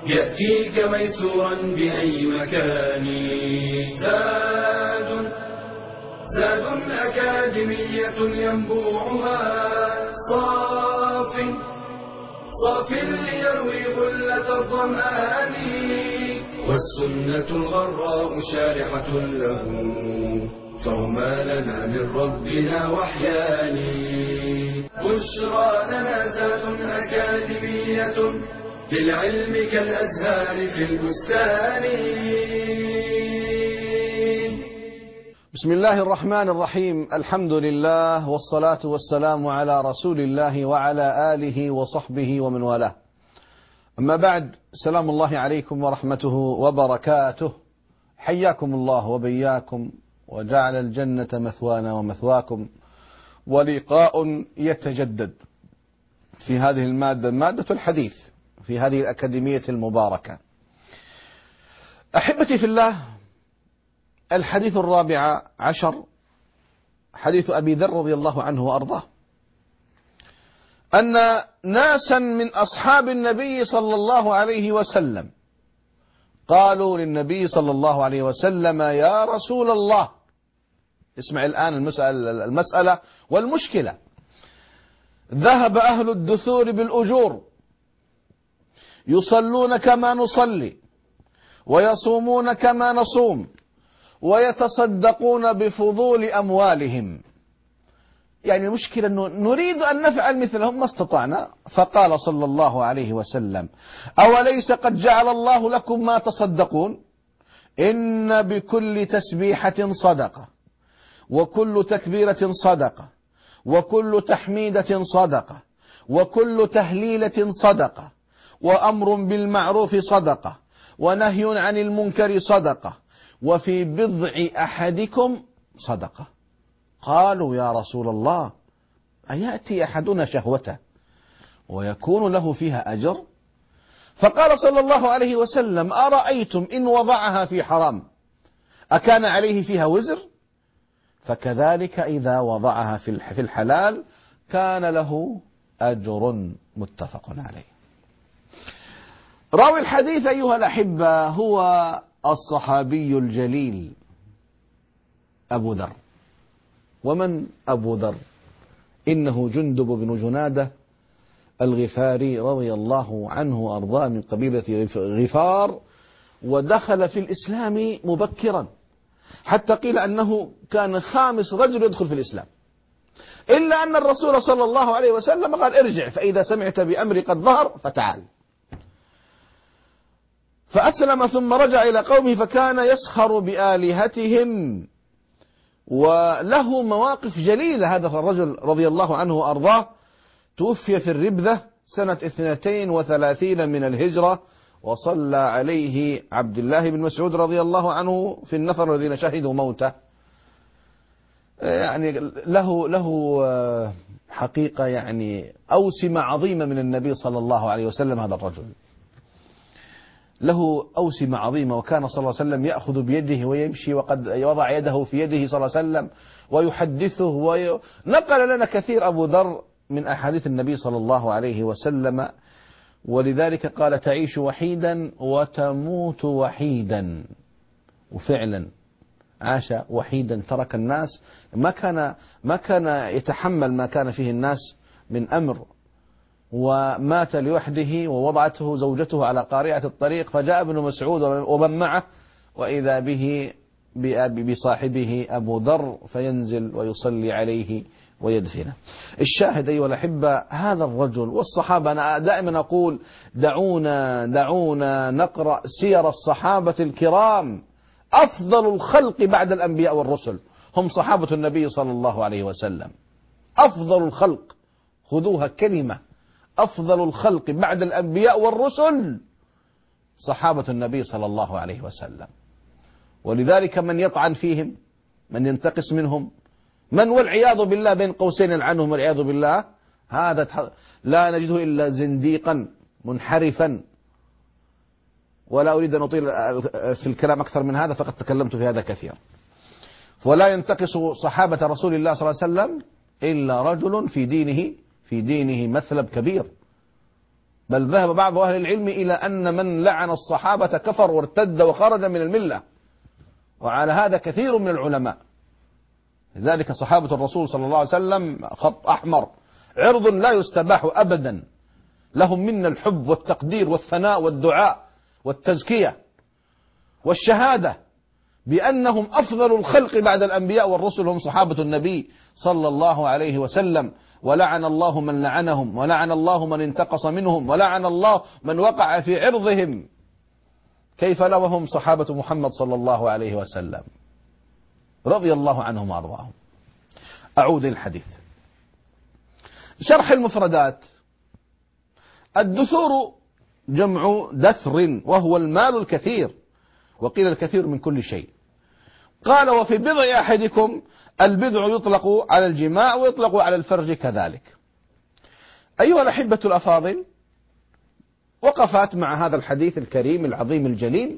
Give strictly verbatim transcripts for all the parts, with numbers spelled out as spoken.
يأتيك ميسورا بأي مكان. زاد زاد أكاديمية ينبوعها صاف صاف ليروي غلة الظمآن، والسنة الغراء شارحة له، فهما لنا من ربنا وحيان. بشرى لنا زاد أكاديمية للعلم كالأزهار في البستان. بسم الله الرحمن الرحيم. الحمد لله والصلاة والسلام على رسول الله وعلى آله وصحبه ومن والاه. أما بعد، سلام الله عليكم ورحمته وبركاته. حياكم الله وبياكم، وجعل الجنة مثوانا ومثواكم، ولقاء يتجدد في هذه المادة، مادة الحديث في هذه الأكاديمية المباركة. أحبتي في الله، الحديث الرابع عشر حديث أبي ذر رضي الله عنه وأرضاه، أن ناسا من أصحاب النبي صلى الله عليه وسلم قالوا للنبي صلى الله عليه وسلم: يا رسول الله. اسمع الآن المسألة, المسألة والمشكلة. ذهب أهل الدثور بالأجور، يصلون كما نصلي، ويصومون كما نصوم، ويتصدقون بفضول أموالهم. يعني المشكلة أنه نريد أن نفعل مثلهم ما استطعنا. فقال صلى الله عليه وسلم: أوليس قد جعل الله لكم ما تصدقون؟ إن بكل تسبيحة صدقة، وكل تكبيرة صدقة، وكل تحميدة صدقة، وكل تهليلة صدقة، وأمر بالمعروف صدقة، ونهي عن المنكر صدقة، وفي بضع أحدكم صدقة. قالوا: يا رسول الله، أيأتي أحدنا شهوته ويكون له فيها أجر؟ فقال صلى الله عليه وسلم: أرأيتم إن وضعها في حرام أكان عليه فيها وزر؟ فكذلك إذا وضعها في الحلال كان له أجر. متفق عليه. راوي الحديث أيها الأحبة هو الصحابي الجليل أبو ذر. ومن أبو ذر؟ إنه جندب بن جنادة الغفاري رضي الله عنه وأرضاه، من قبيلة غفار، ودخل في الإسلام مبكرا، حتى قيل أنه كان خامس رجل يدخل في الإسلام، إلا أن الرسول صلى الله عليه وسلم قال: ارجع فإذا سمعت بأمر قد ظهر فتعال. فأسلم ثم رجع إلى قومه، فكان يسخر بآلهتهم، وله مواقف جليلة هذا الرجل رضي الله عنه وأرضاه. توفي في الربذة سنة اثنتين وثلاثين من الهجرة، وصلى عليه عبد الله بن مسعود رضي الله عنه في النفر الذين شهدوا موته. يعني له له حقيقة يعني أوسمة عظيمة من النبي صلى الله عليه وسلم. هذا الرجل له أوسمة عظيمة، وكان صلى الله عليه وسلم يأخذ بيده ويمشي، وقد وضع يده في يده صلى الله عليه وسلم ويحدثه وي... نقل لنا كثير أبو ذر من أحاديث النبي صلى الله عليه وسلم، ولذلك قال: تعيش وحيدا وتموت وحيدا. وفعلا عاش وحيدا، ترك الناس، ما كان ما كان يتحمل ما كان فيه الناس من أمر، ومات لوحده، ووضعته زوجته على قارعة الطريق، فجاء ابن مسعود ومن معه، وإذا به بصاحبه أبو ذر، فينزل ويصلي عليه ويدفنه. الشاهد أيها الأحبة، هذا الرجل والصحابة، أنا دائما أقول: دعونا دعونا نقرأ سير الصحابة الكرام. أفضل الخلق بعد الأنبياء والرسل هم صحابة النبي صلى الله عليه وسلم. أفضل الخلق، خذوها كلمة، أفضل الخلق بعد الأنبياء والرسل صحابة النبي صلى الله عليه وسلم. ولذلك من يطعن فيهم، من ينتقص منهم، من والعياذ بالله بين قوسين عنهم والعياذ بالله، هذا لا نجده إلا زنديقا منحرفا. ولا أريد أن أطيل في الكلام أكثر من هذا، فقد تكلمت في هذا كثيرا. ولا ينتقص صحابة رسول الله صلى الله عليه وسلم إلا رجل في دينه في دينه مثلب كبير، بل ذهب بعض أهل العلم إلى أن من لعن الصحابة كفر وارتد وخرج من الملة، وعلى هذا كثير من العلماء. لذلك صحابة الرسول صلى الله عليه وسلم خط أحمر، عرض لا يستباح أبدا، لهم منا الحب والتقدير والثناء والدعاء والتزكية والشهادة بأنهم أفضل الخلق بعد الأنبياء والرسل، هم صحابة النبي صلى الله عليه وسلم. ولعن الله من لعنهم، ولعن الله من انتقص منهم، ولعن الله من وقع في عرضهم. كيف لهم صحابة محمد صلى الله عليه وسلم رضي الله عنهم وأرضاهم. أعود الحديث. شرح المفردات. الدثور جمع دثر وهو المال الكثير، وقيل الكثير من كل شيء. قال وفي بضع أحدكم، البضع يطلق على الجماع ويطلق على الفرج كذلك. أيها الأحبة الأفاضل، وقفات مع هذا الحديث الكريم العظيم الجليل.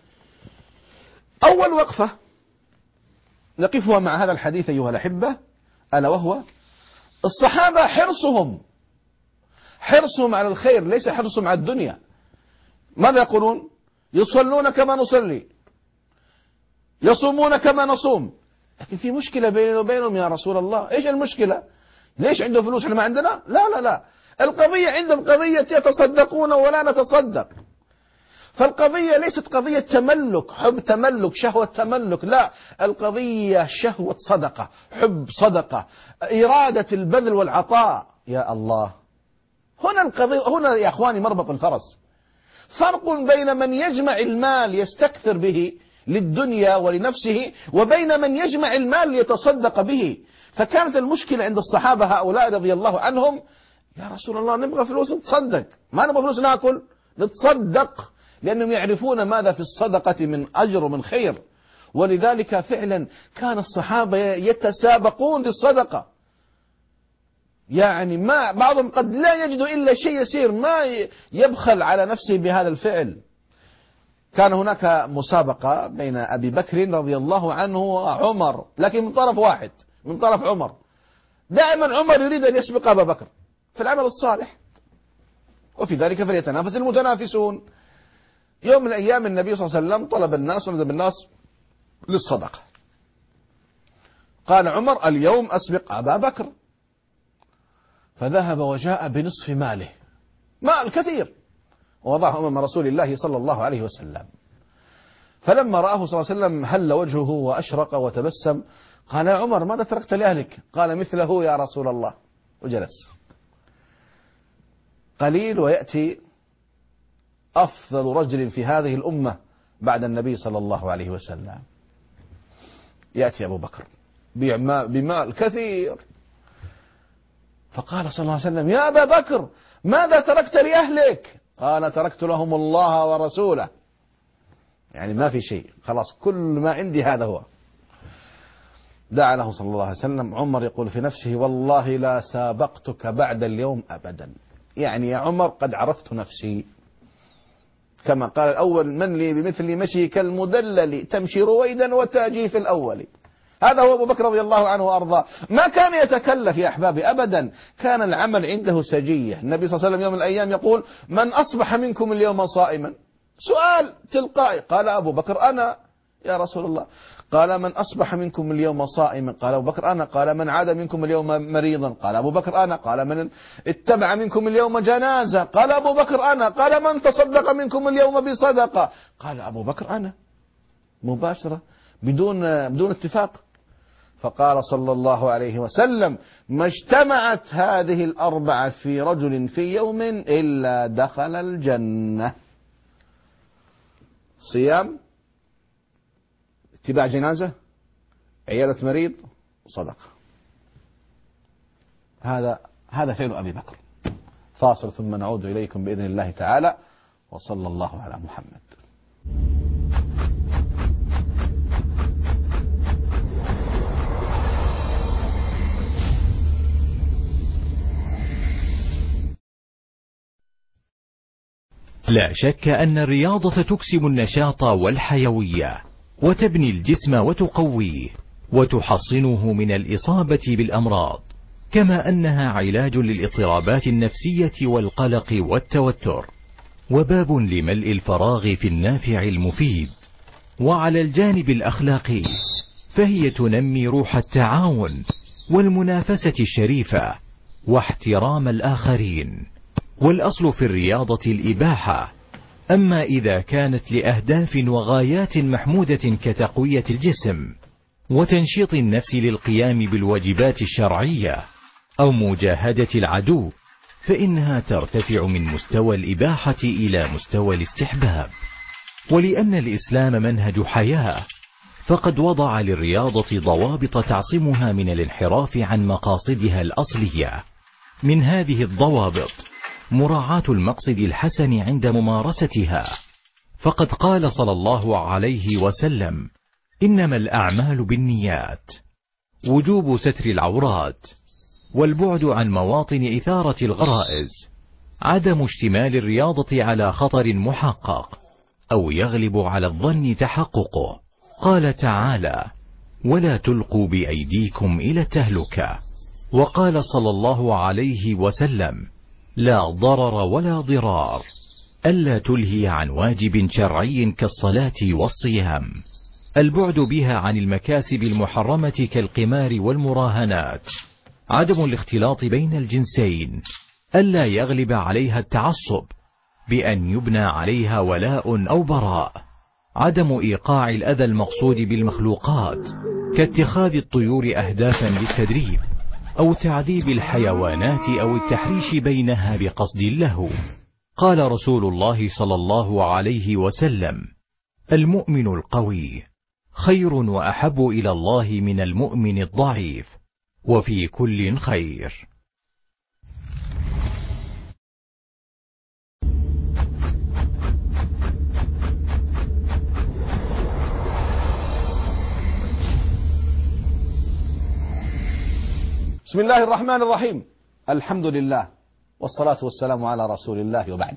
أول وقفة نقفها مع هذا الحديث أيها الأحبة، ألا وهو الصحابة حرصهم حرصهم على الخير، ليس حرصهم على الدنيا. ماذا يقولون؟ يصلون كما نصلي، يصومون كما نصوم، لكن في مشكلة بيننا وبينهم يا رسول الله. إيش المشكلة؟ ليش عنده فلوس احنا ما عندنا؟ لا لا لا، القضية عندهم قضية يتصدقون ولا نتصدق. فالقضية ليست قضية تملك، حب تملك، شهوة تملك، لا، القضية شهوة صدقة، حب صدقة، إرادة البذل والعطاء. يا الله، هنا القضية، هنا يا أخواني مربط الفرس. فرق بين من يجمع المال يستكثر به للدنيا ولنفسه، وبين من يجمع المال ليتصدق به. فكانت المشكلة عند الصحابة هؤلاء رضي الله عنهم، يا رسول الله نبغى فلوس نتصدق، ما نبغى فلوس ناكل، نتصدق، لأنهم يعرفون ماذا في الصدقة من أجر ومن خير. ولذلك فعلا كان الصحابة يتسابقون بالصدقة، يعني ما بعضهم قد لا يجد إلا شيء يسير ما يبخل على نفسه بهذا الفعل. كان هناك مسابقة بين أبي بكر رضي الله عنه وعمر، لكن من طرف واحد، من طرف عمر. دائما عمر يريد أن يسبق أبا بكر في العمل الصالح، وفي ذلك فليتنافس المتنافسون. يوم من الأيام النبي صلى الله عليه وسلم طلب الناس وندب الناس للصدقة. قال عمر اليوم أسبق أبا بكر، فذهب وجاء بنصف ماله، مال كثير، ووضعه أمام رسول الله صلى الله عليه وسلم. فلما رآه صلى الله عليه وسلم هل وجهه وأشرق وتبسم. قال يا عمر ماذا تركت لأهلك؟ قال مثله يا رسول الله، وجلس. قليل ويأتي أفضل رجل في هذه الأمة بعد النبي صلى الله عليه وسلم، يأتي أبو بكر بمال كثير. فقال صلى الله عليه وسلم يا أبا بكر ماذا تركت لأهلك؟ قال تركت لهم الله ورسوله، يعني ما في شيء، خلاص كل ما عندي هذا هو. دعا له صلى الله عليه وسلم. عمر يقول في نفسه والله لا سابقتك بعد اليوم أبدا، يعني يا عمر قد عرفت نفسي، كما قال الأول من لي بمثل مشيك المدلل تمشي رويدا وتاجي في الأول. هذا هو أبو بكر رضي الله عنه وأرضاه، ما كان يتكلف يا أحبابي أبدا، كان العمل عنده سجية. النبي صلى الله عليه وسلم يوم من الأيام يقول من أصبح منكم اليوم صائما؟ سؤال تلقائي، قال أبو بكر أنا يا رسول الله. قال من أصبح منكم اليوم صائما؟ قال أبو بكر أنا. قال من عاد منكم اليوم مريضا؟ قال أبو بكر أنا. قال من اتبع منكم اليوم جنازة؟ قال أبو بكر أنا. قال من تصدق منكم اليوم بصدقة؟ قال أبو بكر أنا، مباشرة بدون بدون اتفاق. فقال صلى الله عليه وسلم ما اجتمعت هذه الأربعة في رجل في يوم إلا دخل الجنة. صيام، اتباع جنازة، عيادة مريض، صدقة. هذا هذا فعل أبي بكر. فاصل ثم نعود إليكم بإذن الله تعالى، وصلى الله على محمد. لا شك أن الرياضة تكسب النشاط والحيوية، وتبني الجسم وتقويه، وتحصنه من الإصابة بالأمراض. كما أنها علاج للاضطرابات النفسية والقلق والتوتر، وباب لملء الفراغ في النافع المفيد. وعلى الجانب الأخلاقي فهي تنمي روح التعاون والمنافسة الشريفة واحترام الآخرين، والأصل في الرياضة الإباحة. أما إذا كانت لأهداف وغايات محمودة كتقوية الجسم وتنشيط النفس للقيام بالواجبات الشرعية أو مجاهدة العدو، فإنها ترتفع من مستوى الإباحة إلى مستوى الاستحباب. ولأن الإسلام منهج حياة، فقد وضع للرياضة ضوابط تعصمها من الانحراف عن مقاصدها الأصلية. من هذه الضوابط مراعاة المقصد الحسن عند ممارستها، فقد قال صلى الله عليه وسلم: إنما الأعمال بالنيات، وجوب ستر العورات، والبعد عن مواطن إثارة الغرائز، عدم اشتمال الرياضة على خطر محقق أو يغلب على الظن تحققه. قال تعالى: ولا تلقوا بأيديكم إلى التهلكة. وقال صلى الله عليه وسلم: لا ضرر ولا ضرار، ألا تلهي عن واجب شرعي كالصلاة والصيام، البعد بها عن المكاسب المحرمة كالقمار والمراهنات، عدم الاختلاط بين الجنسين، ألا يغلب عليها التعصب بأن يبنى عليها ولاء أو براء، عدم إيقاع الأذى المقصود بالمخلوقات كاتخاذ الطيور أهدافا للتدريب أو تعذيب الحيوانات أو التحريش بينها بقصد اللهو. قال رسول الله صلى الله عليه وسلم: المؤمن القوي خير وأحب إلى الله من المؤمن الضعيف، وفي كل خير. بسم الله الرحمن الرحيم، الحمد لله والصلاة والسلام على رسول الله، وبعد.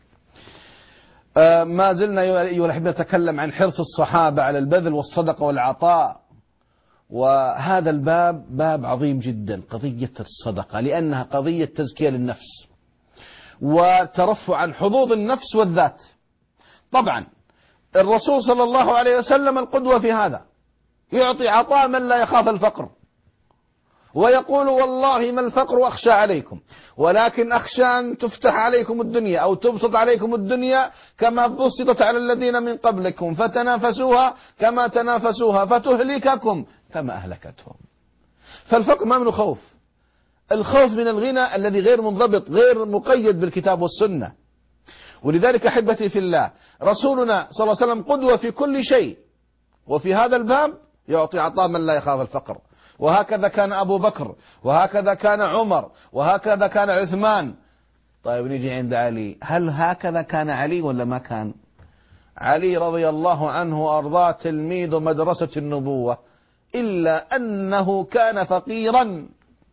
آه ما زلنا أيها الأحبة نتكلم عن حرص الصحابة على البذل والصدقة والعطاء، وهذا الباب باب عظيم جدا، قضية الصدقة، لأنها قضية تزكية للنفس وترفع عن حظوظ النفس والذات. طبعا الرسول صلى الله عليه وسلم القدوة في هذا، يعطي عطاء من لا يخاف الفقر، ويقول: والله ما الفقر أخشى عليكم، ولكن أخشى أن تفتح عليكم الدنيا أو تبسط عليكم الدنيا كما بسطت على الذين من قبلكم فتنافسوها كما تنافسوها فتهلككم كما أهلكتهم. فالفقر ما منه خوف، الخوف من الغنى الذي غير منضبط، غير مقيد بالكتاب والسنة. ولذلك أحبتي في الله، رسولنا صلى الله عليه وسلم قدوة في كل شيء، وفي هذا الباب يعطي عطاء من لا يخاف الفقر. وهكذا كان أبو بكر، وهكذا كان عمر، وهكذا كان عثمان. طيب نيجي عند علي، هل هكذا كان علي ولا ما كان؟ علي رضي الله عنه أرضاه تلميذ مدرسة النبوة، إلا أنه كان فقيرا،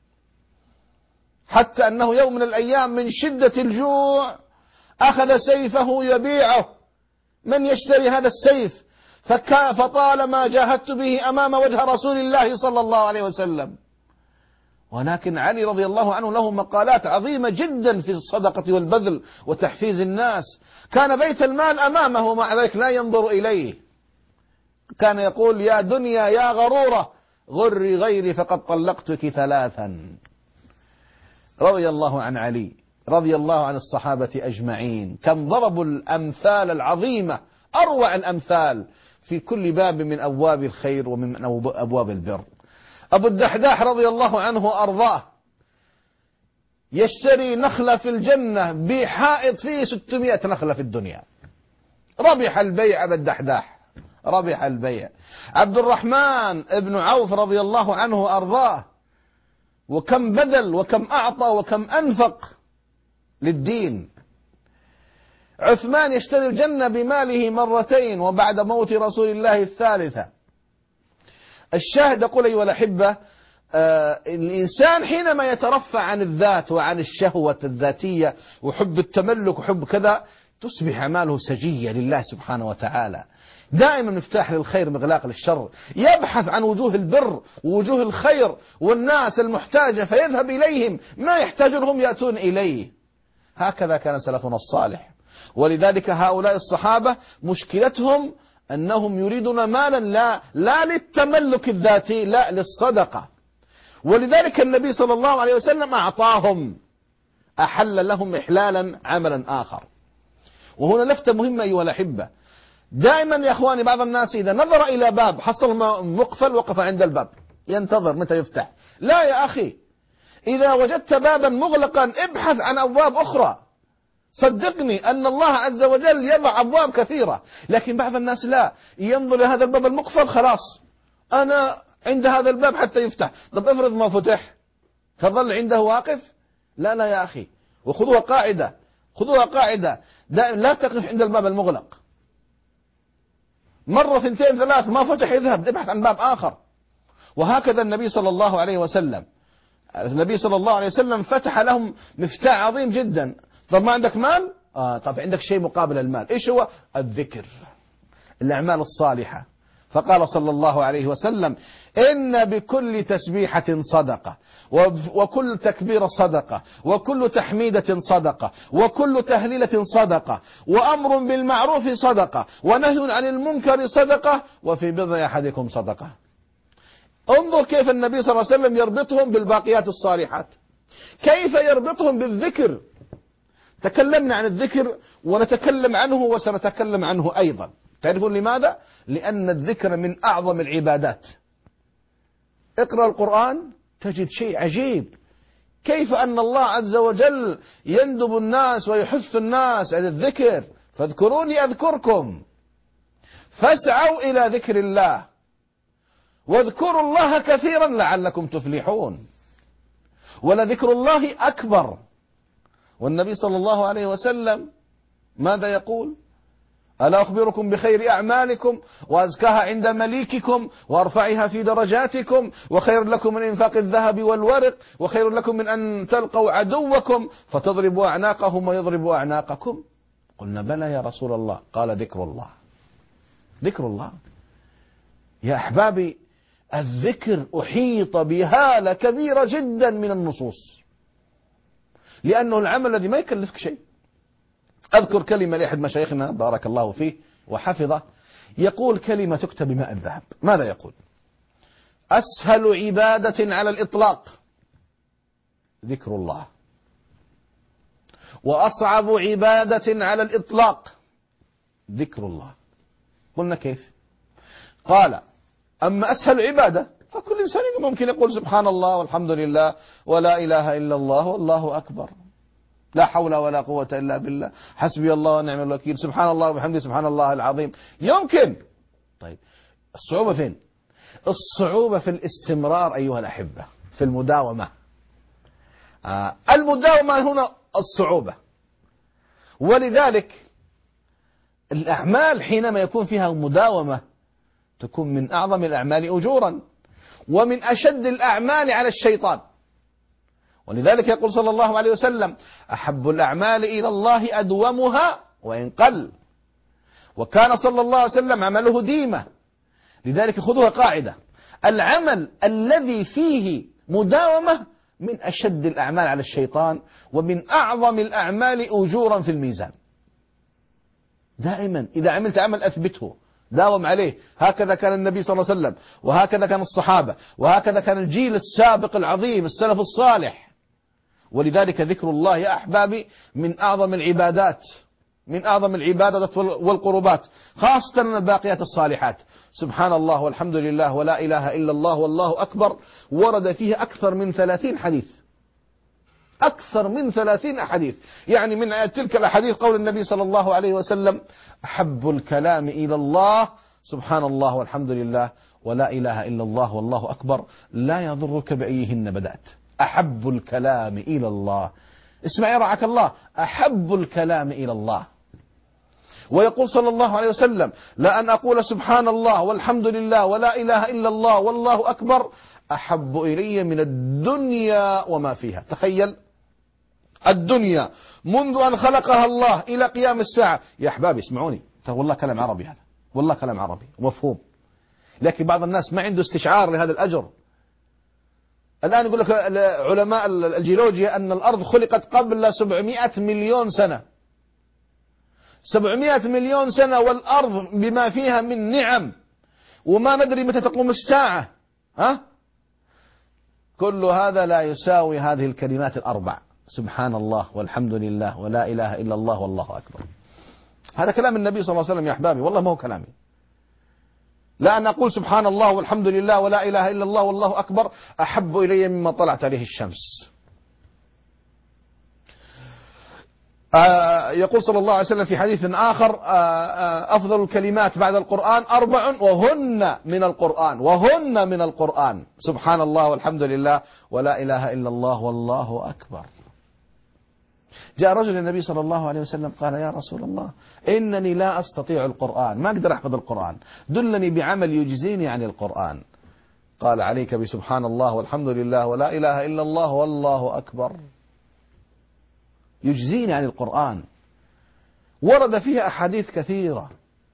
حتى أنه يوم من الأيام من شدة الجوع أخذ سيفه يبيعه. من يشتري هذا السيف؟ فطالما جاهدت به أمام وجه رسول الله صلى الله عليه وسلم. ولكن علي رضي الله عنه له مقالات عظيمة جدا في الصدقة والبذل وتحفيز الناس. كان بيت المال أمامه، مع ذلك لا ينظر إليه. كان يقول: يا دنيا يا غرورة غري غيري فقد طلقتك ثلاثا. رضي الله عن علي، رضي الله عن الصحابة أجمعين، كم ضربوا الأمثال العظيمة، أروع الأمثال في كل باب من أبواب الخير ومن أبواب البر. أبو الدحداح رضي الله عنه أرضاه يشتري نخلة في الجنة بحائط فيه ستمائة نخلة في الدنيا. ربح البيع أبو الدحداح، ربح البيع. عبد الرحمن ابن عوف رضي الله عنه أرضاه، وكم بذل وكم أعطى وكم أنفق للدين. عثمان يشتري الجنة بماله مرتين، وبعد موت رسول الله الثالثة. الشاهد أقول أيها الأحبة، آه الإنسان حينما يترفع عن الذات وعن الشهوة الذاتية وحب التملك وحب كذا، تصبح أعماله سجية لله سبحانه وتعالى. دائما مفتاح للخير مغلاق للشر، يبحث عن وجوه البر ووجوه الخير والناس المحتاجة فيذهب إليهم، ما يحتاجونهم يأتون إليه. هكذا كان سلفنا الصالح. ولذلك هؤلاء الصحابة مشكلتهم أنهم يريدون مالا لا, لا للتملك الذاتي، لا للصدقة. ولذلك النبي صلى الله عليه وسلم أعطاهم، أحل لهم إحلالا عملا آخر. وهنا لفتة مهمة أيها الأحبة، دائما يا أخواني بعض الناس إذا نظر إلى باب حصل مقفل وقف عند الباب ينتظر متى يفتح. لا يا أخي، إذا وجدت بابا مغلقا ابحث عن أبواب أخرى. صدقني أن الله عز وجل يضع أبواب كثيرة، لكن بعض الناس لا، ينظر إلى هذا الباب المقفل خلاص أنا عند هذا الباب حتى يفتح. طب افرض ما فتح فظل عنده واقف؟ لا لا يا أخي، وخذوها قاعدة، خذوها قاعدة دائما لا تقف عند الباب المغلق. مرة ثنتين ثلاث ما فتح اذهب ابحث عن باب آخر. وهكذا النبي صلى الله عليه وسلم، النبي صلى الله عليه وسلم فتح لهم مفتاح عظيم جدا. طب ما عندك مال؟ آه طب عندك شيء مقابل المال، ايش هو؟ الذكر، الأعمال الصالحة. فقال صلى الله عليه وسلم إن بكل تسبيحة صدقة، وكل تكبير صدقة، وكل تحميدة صدقة، وكل تهليلة صدقة، وأمر بالمعروف صدقة، ونهي عن المنكر صدقة، وفي بضع أحدكم صدقة. انظر كيف النبي صلى الله عليه وسلم يربطهم بالباقيات الصالحات، كيف يربطهم بالذكر. تكلمنا عن الذكر ونتكلم عنه وسنتكلم عنه أيضا. تعرفون لماذا؟ لأن الذكر من أعظم العبادات. اقرأ القرآن تجد شيء عجيب، كيف أن الله عز وجل يندب الناس ويحث الناس على الذكر. فاذكروني أذكركم، فاسعوا إلى ذكر الله، واذكروا الله كثيرا لعلكم تفلحون، ولذكر الله أكبر. والنبي صلى الله عليه وسلم ماذا يقول؟ ألا أخبركم بخير أعمالكم وأزكاها عند مليككم وأرفعها في درجاتكم، وخير لكم من إنفاق الذهب والورق، وخير لكم من أن تلقوا عدوكم فتضربوا أعناقهم ويضربوا أعناقكم. قلنا بلى يا رسول الله. قال ذكر الله. ذكر الله يا أحبابي، الذكر أحيط بهالة كبيرة جدا من النصوص، لأنه العمل الذي ما يكلفك شيء. أذكر كلمة لأحد مشايخنا بارك الله فيه وحفظه، يقول كلمة تكتب بماء الذهب. ماذا يقول؟ أسهل عبادة على الإطلاق ذكر الله، وأصعب عبادة على الإطلاق ذكر الله. قلنا كيف؟ قال أما أسهل عبادة فكل إنسان ممكن يقول سبحان الله والحمد لله ولا إله إلا الله والله أكبر، لا حول ولا قوة إلا بالله، حسبي الله ونعم الوكيل، سبحان الله وبحمده سبحان الله العظيم. يمكن. طيب الصعوبة فين؟ الصعوبة في الاستمرار أيها الأحبة، في المداومة. آه المداومة هنا الصعوبة. ولذلك الأعمال حينما يكون فيها مداومة تكون من أعظم الأعمال أجورا، ومن أشد الأعمال على الشيطان. ولذلك يقول صلى الله عليه وسلم أحب الأعمال إلى الله أدومها وإن قل. وكان صلى الله عليه وسلم عمله ديمة. لذلك خذوها قاعدة، العمل الذي فيه مداومة من أشد الأعمال على الشيطان، ومن أعظم الأعمال أجورا في الميزان. دائما إذا عملت عمل أثبته، داوم عليه. هكذا كان النبي صلى الله عليه وسلم، وهكذا كان الصحابة، وهكذا كان الجيل السابق العظيم السلف الصالح. ولذلك ذكر الله يا أحبابي من أعظم العبادات، من أعظم العبادات والقربات، خاصة الباقيات الصالحات. سبحان الله والحمد لله ولا إله إلا الله والله أكبر ورد فيه أكثر من ثلاثين حديث، أكثر من ثلاثين حديث. يعني من تلك الأحاديث قول النبي صلى الله عليه وسلم أحب الكلام إلى الله سبحان الله والحمد لله ولا إله إلا الله والله أكبر لا يضرك بأيهن بدأت. أحب الكلام إلى الله، اسمعي رعاك الله، أحب الكلام إلى الله. ويقول صلى الله عليه وسلم لأن أقول سبحان الله والحمد لله ولا إله إلا الله والله أكبر أحب إلي من الدنيا وما فيها. تخيل الدنيا منذ أن خلقها الله إلى قيام الساعة. يا أحبابي اسمعوني، ترى والله كلام عربي هذا، والله كلام عربي ومفهوم، لكن بعض الناس ما عنده استشعار لهذا الأجر. الآن يقول لك علماء الجيولوجيا أن الأرض خلقت قبل سبعمائة مليون سنة، سبعمائة مليون سنة، والأرض بما فيها من نعم، وما ندري متى تقوم الساعة. ها؟ كل هذا لا يساوي هذه الكلمات الأربع: سبحان الله والحمد لله ولا إله إلا الله والله أكبر. هذا كلام النبي صلى الله عليه وسلم يا أحبابي، والله ما هو كلامي. لا أن أقول سبحان الله والحمد لله ولا إله إلا الله والله أكبر أحب إلي مما طلعت عليه الشمس. آه يقول صلى الله عليه وسلم في حديث آخر: آه آه أفضل الكلمات بعد القرآن أربع وهن من القرآن، وهن من القرآن: سبحان الله والحمد لله ولا إله إلا الله والله أكبر. جاء رجل النبي صلى الله عليه وسلم قال: يا رسول الله، إنني لا أستطيع القرآن، ما أقدر أحفظ القرآن، دلني بعمل يجزيني عن القرآن. قال: عليك بسبحان الله والحمد لله ولا إله إلا الله والله أكبر، يجزيني عن القرآن. ورد فيها أحاديث كثيرة.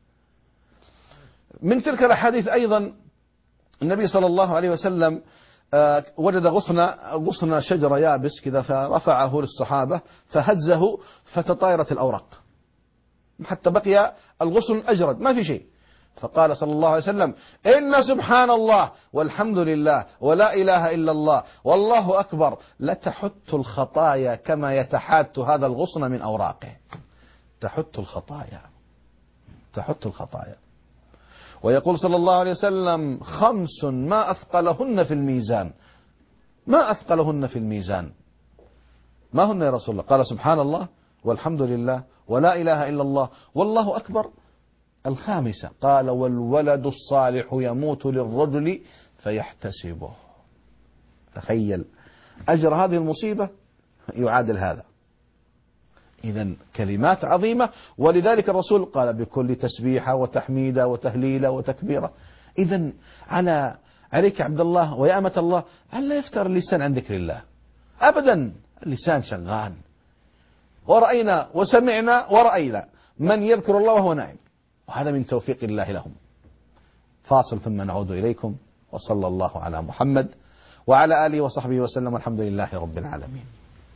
من تلك الأحاديث أيضا النبي صلى الله عليه وسلم وجد غصن غصن شجرة يابس كذا، فرفعه للصحابة فهزه فتطايرت الأوراق حتى بقي الغصن أجرد ما في شيء. فقال صلى الله عليه وسلم: إن سبحان الله والحمد لله ولا إله إلا الله والله أكبر لتحت الخطايا كما يتحات هذا الغصن من أوراقه. تحت الخطايا، تحت الخطايا. ويقول صلى الله عليه وسلم: خمس ما أثقلهن في الميزان، ما أثقلهن في الميزان. ما هن يا رسول الله؟ قال: سبحان الله والحمد لله ولا إله إلا الله والله أكبر. الخامسة قال: والولد الصالح يموت للرجل فيحتسبه. تخيل أجر هذه المصيبة يعادل هذا. إذن كلمات عظيمة، ولذلك الرسول قال: بكل تسبيحة وتحميدة وتهليلة وتكبيرة. إذن على عليك عبد الله ويا أمة الله أن لا يفتر اللسان عن ذكر الله أبدا. اللسان شغال، ورأينا وسمعنا ورأينا من يذكر الله وهو نائم، وهذا من توفيق الله لهم. فاصل ثم نعود إليكم، وصلى الله على محمد وعلى آله وصحبه وسلم، والحمد لله رب العالمين.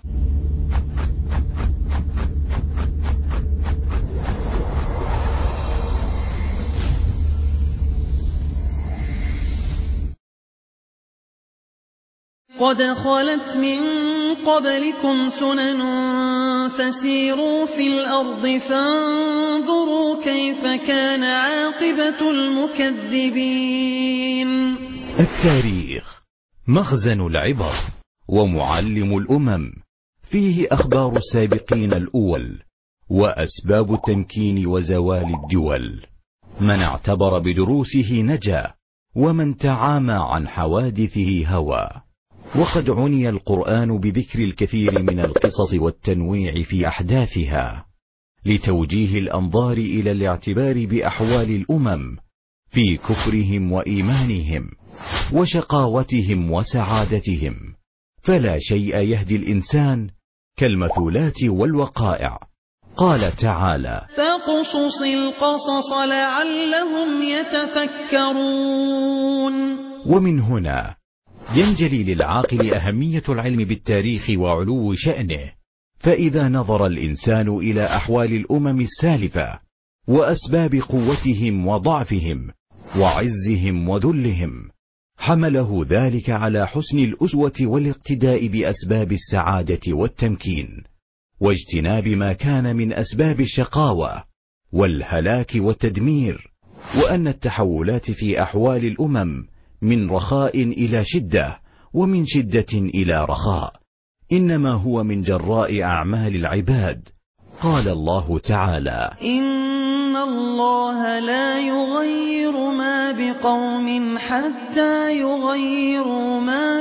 قد خلت من قبلكم سنن فسيروا في الأرض فانظروا كيف كان عاقبة المكذبين. التاريخ مخزن العبر ومعلم الأمم، فيه أخبار السابقين الأول وأسباب التمكين وزوال الدول. من اعتبر بدروسه نجا، ومن تعامى عن حوادثه هوى. وقد عني القرآن بذكر الكثير من القصص والتنويع في أحداثها، لتوجيه الأنظار إلى الاعتبار بأحوال الأمم في كفرهم وإيمانهم وشقاوتهم وسعادتهم. فلا شيء يهدي الإنسان كالمثولات والوقائع. قال تعالى: فاقصص القصص لعلهم يتفكرون. ومن هنا ينجلي للعاقل أهمية العلم بالتاريخ وعلو شأنه. فإذا نظر الإنسان إلى أحوال الأمم السالفة وأسباب قوتهم وضعفهم وعزهم وذلهم، حمله ذلك على حسن الأسوة والاقتداء بأسباب السعادة والتمكين، واجتناب ما كان من أسباب الشقاوة والهلاك والتدمير. وأن التحولات في أحوال الأمم من رخاء إلى شدة، ومن شدة إلى رخاء، إنما هو من جراء أعمال العباد. قال الله تعالى: إن الله لا يغير ما بقوم حتى يغيروا ما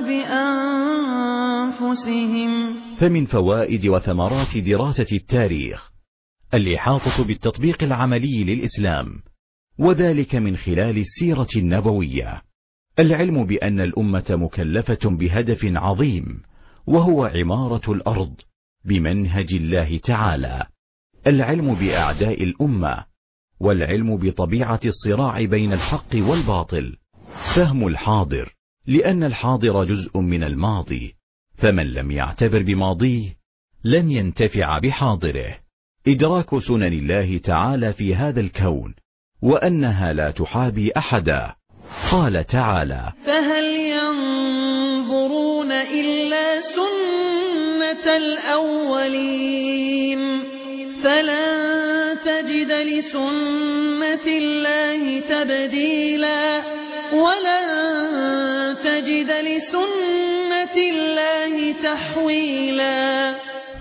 بأنفسهم. فمن فوائد وثمرات دراسة التاريخ الإحاطة بالتطبيق العملي للإسلام، وذلك من خلال السيرة النبوية. العلم بأن الأمة مكلفة بهدف عظيم، وهو عمارة الأرض بمنهج الله تعالى، العلم بأعداء الأمة، والعلم بطبيعة الصراع بين الحق والباطل، فهم الحاضر، لأن الحاضر جزء من الماضي، فمن لم يعتبر بماضيه لن ينتفع بحاضره، إدراك سنن الله تعالى في هذا الكون، وأنها لا تحابي أحدا. قال تعالى: فهل ينظرون إلا سنة الأولين فلن تجد لسنة الله تبديلا ولن تجد لسنة الله تحويلا.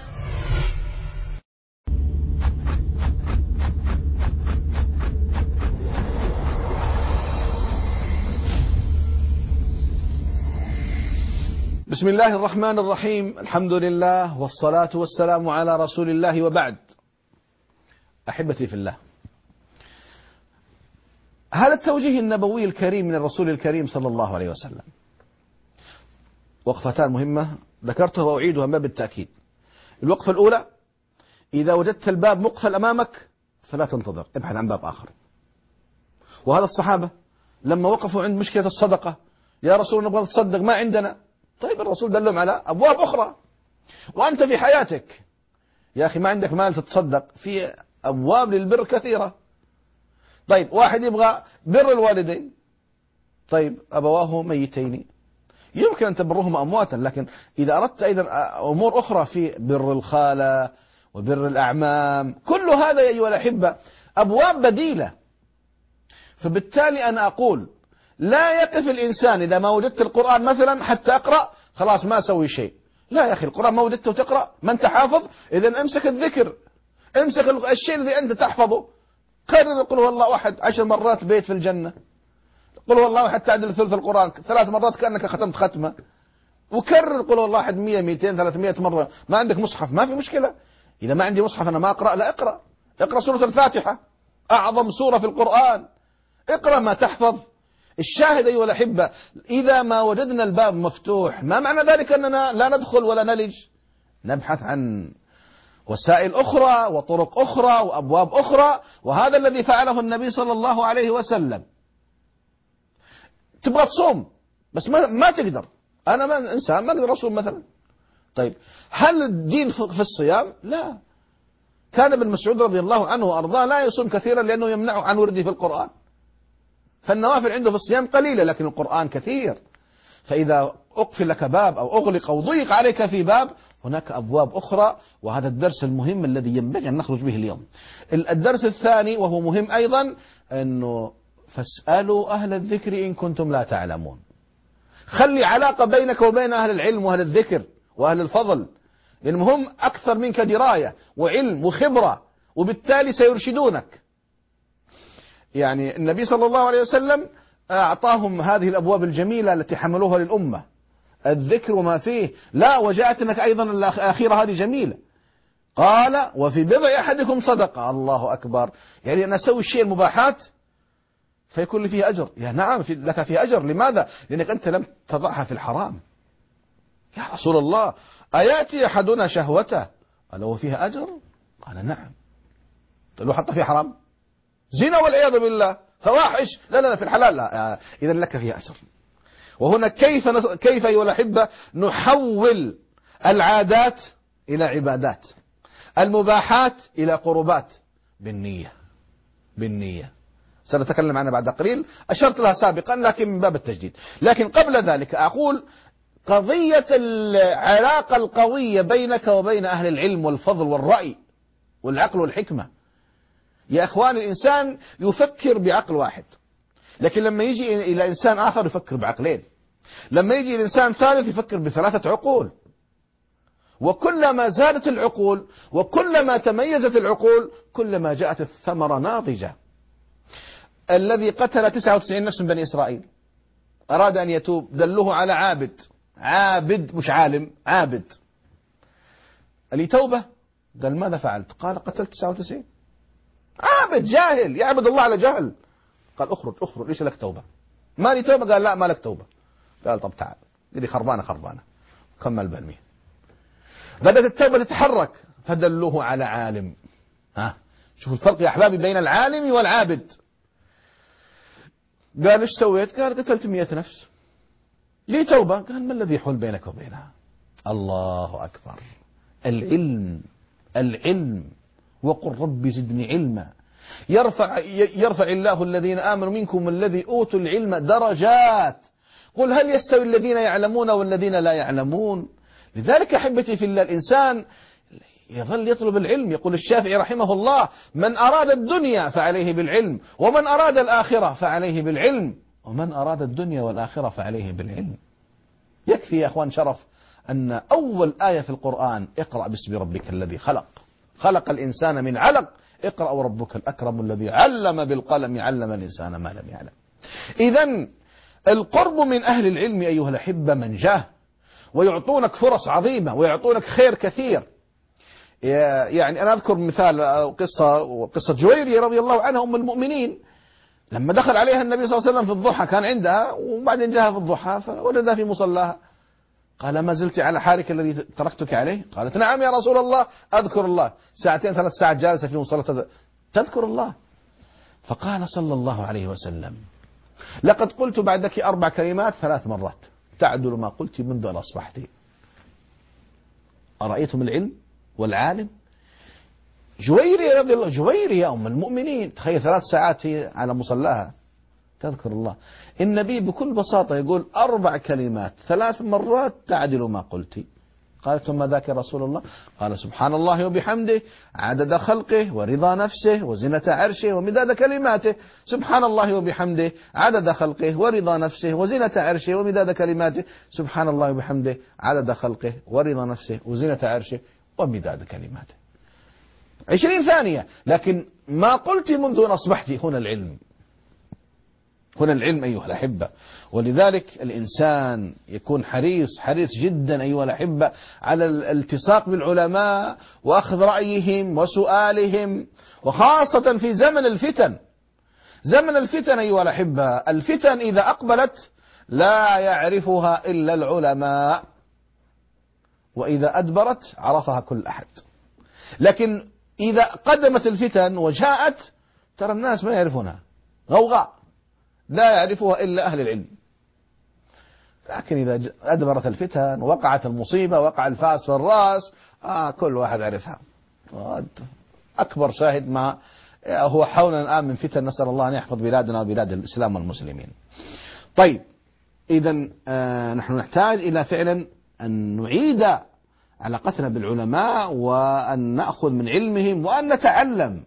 بسم الله الرحمن الرحيم، الحمد لله والصلاة والسلام على رسول الله، وبعد. أحبتي في الله، هذا التوجيه النبوي الكريم من الرسول الكريم صلى الله عليه وسلم وقفتان مهمة ذكرتها وأعيدها ما بالتأكيد. الوقفة الأولى: إذا وجدت الباب مقفل أمامك فلا تنتظر، ابحث عن باب آخر. وهذا الصحابة لما وقفوا عند مشكلة الصدقة: يا رسول نبغى نتصدق ما عندنا. طيب الرسول دلهم على أبواب أخرى. وأنت في حياتك يا أخي ما عندك مال تتصدق، في أبواب للبر كثيرة. طيب واحد يبغى بر الوالدين، طيب أبواه ميتين، يمكن أن تبرهما أمواتا، لكن إذا أردت أيضا أمور أخرى في بر الخالة وبر الأعمام، كل هذا يا أيها الأحبة أبواب بديلة. فبالتالي أنا أقول لا يقف الإنسان إذا ما وجدت القرآن مثلا حتى أقرأ خلاص ما أسوي شيء. لا يا أخي، القرآن ما وجدته تقرأ، ما أنت حافظ، إذن امسك الذكر، امسك الشيء الذي أنت تحفظه، كرر قل هو الله أحد عشر مرات بيت في الجنة، قل هو الله أحد تعدل ثلث القرآن ثلاث مرات كأنك ختمت ختمة، وكرر قل هو الله أحد مية ميتين ثلاثمية مرة. ما عندك مصحف ما في مشكلة، إذا ما عندي مصحف أنا ما أقرأ، لا اقرأ، اقرأ سورة الفاتحة أعظم سورة في القرآن، اقرأ ما تحفظ. الشاهد أيها الأحبة، إذا ما وجدنا الباب مفتوح ما معنى ذلك أننا لا ندخل ولا نلج، نبحث عن وسائل أخرى وطرق أخرى وأبواب أخرى. وهذا الذي فعله النبي صلى الله عليه وسلم. تبغى تصوم بس ما, ما تقدر، أنا ما إنسان ما أقدر أصوم مثلا. طيب هل الدين في الصيام؟ لا. كان ابن مسعود رضي الله عنه وأرضاه لا يصوم كثيرا لأنه يمنعه عن ورده في القرآن، فالنوافل عنده في الصيام قليلة لكن القرآن كثير. فإذا أقفل لك باب أو أغلق أو ضيق عليك في باب، هناك أبواب أخرى. وهذا الدرس المهم الذي ينبغي أن نخرج به اليوم. الدرس الثاني وهو مهم أيضا، أنه فاسألوا أهل الذكر إن كنتم لا تعلمون. خلي علاقة بينك وبين أهل العلم وأهل الذكر وأهل الفضل، لأنهم هم أكثر منك دراية وعلم وخبرة، وبالتالي سيرشدونك. يعني النبي صلى الله عليه وسلم أعطاهم هذه الأبواب الجميلة التي حملوها للأمة، الذكر وما فيه. لا، وجاءت لك أيضا الأخيرة هذه جميلة، قال وفي بضع أحدكم صدقة. الله أكبر، يعني أنا أسوي الشيء المباحات فيكون لي فيه أجر. يا نعم في لك فيه أجر، لماذا؟ لأنك أنت لم تضعها في الحرام. يا رسول الله أيأتي أحدنا شهوته قال هو فيها أجر؟ قال نعم. قال له حط فيه حرام، زنا والعياذ بالله، فواحش، لا لا لا في الحلال، لا إذا لك فيها أجر. وهنا كيف كيف أيها الأحبة نحول العادات إلى عبادات، المباحات إلى قربات، بالنية بالنية. سنتكلم عنها بعد قليل، أشرت لها سابقا لكن من باب التجديد. لكن قبل ذلك أقول قضية العلاقة القوية بينك وبين أهل العلم والفضل والرأي والعقل والحكمة. يا أخوان، الإنسان يفكر بعقل واحد، لكن لما يجي إلى إنسان آخر يفكر بعقلين، لما يجي الإنسان ثالث يفكر بثلاثة عقول. وكلما زادت العقول وكلما تميزت العقول كلما جاءت الثمرة ناضجة. الذي قتل تسعة وتسعين نفس من بني إسرائيل أراد أن يتوب، دلوه على عابد، عابد مش عالم، عابد. اللي توبة قال ماذا فعلت؟ قال قتلت تسعة وتسعين. عابد جاهل يعبد الله على جهل. قال اخرج اخرج، ليش لك توبة؟ ما لي توبة؟ قال لا ما لك توبة. قال طب تعال، دي خربانة خربانة، كمل بالمية. بدأت التوبة تتحرك فدلوه على عالم. ها شوفوا الفرق يا أحبابي بين العالم والعابد. قال ايش سويت؟ قال قتلت مئة نفس. ليه توبة؟ قال ما الذي يحول بينك وبينها؟ الله أكبر. العلم العلم وقل ربي زدني علما. يرفع يرفع الله الذين آمنوا منكم والذي أوتوا العلم درجات. قل هل يستوي الذين يعلمون والذين لا يعلمون؟ لذلك أحبتي في الله الإنسان يظل يطلب العلم. يقول الشافعي رحمه الله: من أراد الدنيا فعليه بالعلم، ومن أراد الآخرة فعليه بالعلم، ومن أراد الدنيا والآخرة فعليه بالعلم. يكفي يا أخوان شرف أن أول آية في القرآن: اقرأ باسم ربك الذي خلق خلق الإنسان من علق اقرأ وربك الأكرم الذي علم بالقلم علم الإنسان ما لم يعلم. إذن القرب من أهل العلم أيها الأحبة منجاه، ويعطونك فرص عظيمة ويعطونك خير كثير. يعني أنا أذكر مثال قصة قصة جويرية رضي الله عنها أم المؤمنين، لما دخل عليها النبي صلى الله عليه وسلم في الضحى، كان عندها وبعدين جاءها في الضحى فوجدها في مصلاها. قال: ما زلت على حالك الذي تركتك عليه؟ قالت: نعم يا رسول الله أذكر الله. ساعتين ثلاث ساعات جالسة في مصلى تذكر الله. فقال صلى الله عليه وسلم: لقد قلت بعدك أربع كلمات ثلاث مرات تعدل ما قلت منذ أن أصبحت. أرأيتم العلم والعالم؟ جويري رضي الله جويري يا أم المؤمنين، تخيل ثلاث ساعات هي على مصلاها تذكر الله. النبي بكل بساطة يقول أربع كلمات ثلاث مرات تعدل ما قلت. قالت: ثم ذاك يا رسول الله؟ قال: سبحان الله وبحمده عدد خلقه ورضا نفسه وزنة عرشه ومداد كلماته. سبحان الله وبحمده عدد خلقه ورضا نفسه وزنة عرشه ومداد كلماته. سبحان الله وبحمده عدد خلقه ورضا نفسه وزنة عرشه ومداد كلماته. عشرين ثانية، لكن ما قلت منذ أن أصبحت. هنا العلم هنا العلم أيها الأحبة. ولذلك الإنسان يكون حريص حريص جدا أيها الأحبة على الالتصاق بالعلماء وأخذ رأيهم وسؤالهم، وخاصة في زمن الفتن. زمن الفتن أيها الأحبة، الفتن إذا أقبلت لا يعرفها إلا العلماء، وإذا أدبرت عرفها كل أحد. لكن إذا قدمت الفتن وجاءت ترى الناس ما يعرفونها، غوغاء لا يعرفها إلا أهل العلم. لكن إذا أدبرت الفتن وقعت المصيبة وقع الفاس في الرأس آه كل واحد عرفها. أكبر شاهد ما هو حولنا الآن من فتن، نسأل الله أن يحفظ بلادنا وبلاد الإسلام والمسلمين. طيب إذن آه نحن نحتاج إلى فعلا أن نعيد علاقتنا بالعلماء وأن نأخذ من علمهم وأن نتعلم.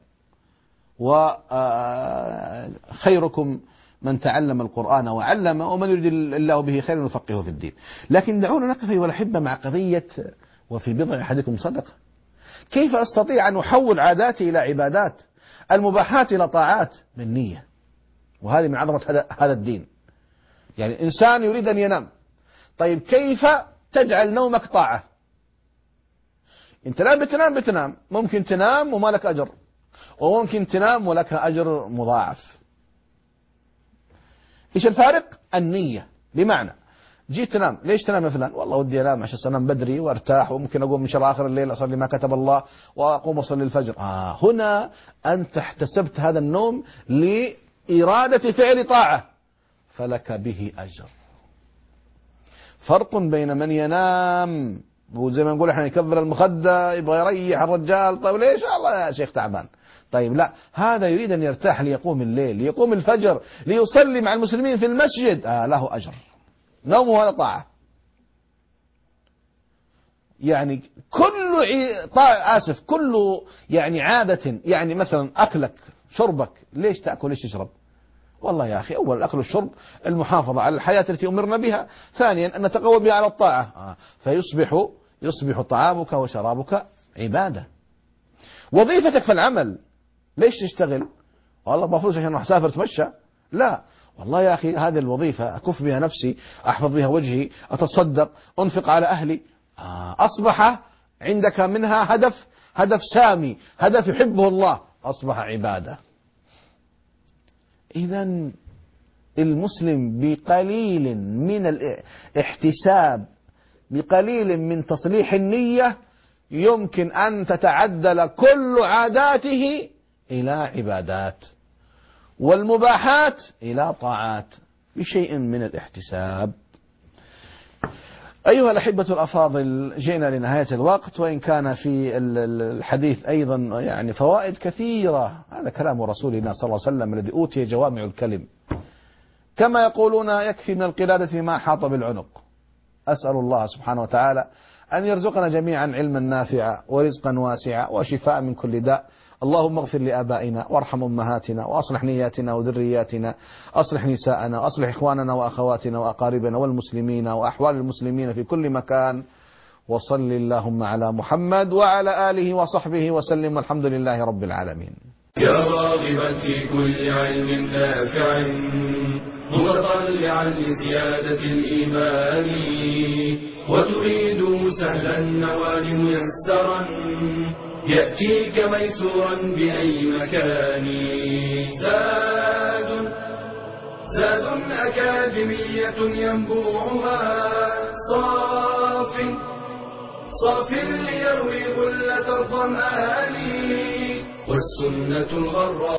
وخيركم من تعلم القرآن وعلم، ومن يريد الله به خيرا يفقهه في الدين. لكن دعونا نقف أيها الأحبة مع قضية وفي بضع أحدكم صدقة. كيف أستطيع أن أحول عاداتي إلى عبادات، المباحات إلى طاعات بالنية؟ وهذه من عظمة هذا الدين. يعني إنسان يريد أن ينام، طيب كيف تجعل نومك طاعة؟ أنت لا بتنام بتنام ممكن تنام وما لك أجر، وممكن تنام ولك أجر مضاعف. إيش الفارق؟ النية. بمعنى جيت تنام، ليش تنام يا فلان؟ والله ودي أنام عشان أنام بدري وارتاح، وممكن أقوم من شر آخر الليل أصلي ما كتب الله وأقوم أصلي الفجر. آه هنا أنت احتسبت هذا النوم لإرادة فعل طاعة فلك به أجر. فرق بين من ينام وزي ما نقول احنا يكبر المخدة يبغى يريح الرجال، طيب ليش؟ الله يا شيخ تعبان. طيب لا، هذا يريد أن يرتاح ليقوم الليل، ليقوم الفجر، ليصلي مع المسلمين في المسجد، آه له أجر. نومه هذا طاعة. يعني كل عي... طاعة آسف كل يعني عادة، يعني مثلا أكلك شربك، ليش تأكل ليش تشرب؟ والله يا أخي أول الأكل والشرب المحافظة على الحياة التي أمرنا بها، ثانيا أن نتقوى بها على الطاعة، آه. فيصبح يصبح طعامك وشرابك عبادة. وظيفتك في العمل، ليش تشتغل؟ والله بفلوس عشان أسافر تمشى؟ لا، والله يا أخي هذه الوظيفة أكف بها نفسي، أحفظ بها وجهي، أتصدق، أنفق على أهلي. آه أصبح عندك منها هدف، هدف سامي، هدف يحبه الله، أصبح عبادة. إذن المسلم بقليل من الاحتساب، بقليل من تصليح النية يمكن أن تتعدل كل عاداته إلى عبادات، والمباحات إلى طاعات بشيء من الاحتساب. أيها الأحبة الأفاضل، جئنا لنهاية الوقت، وإن كان في الحديث أيضا يعني فوائد كثيرة. هذا كلام رسولنا صلى الله عليه وسلم الذي أوتي جوامع الكلم، كما يقولون يكفي من القلادة ما حاط بالعنق. أسأل الله سبحانه وتعالى أن يرزقنا جميعا علما نافعا ورزقا واسعا وشفاء من كل داء. اللهم اغفر لآبائنا وارحم أمهاتنا وأصلح نياتنا وذرياتنا، أصلح نساءنا، أصلح إخواننا وأخواتنا وأقاربنا والمسلمين وأحوال المسلمين في كل مكان. وصل اللهم على محمد وعلى آله وصحبه وسلم، والحمد لله رب العالمين. يا راغبا في كل علم نافع متطلعا لزيادة الإيمان، وتريد سهلا النوال ميسرا يأتيك ميسورا بأي مكان. زاد زاد أكاديمية ينبوعها صاف صاف ليروي غلة الظمآن، والسنة الغراء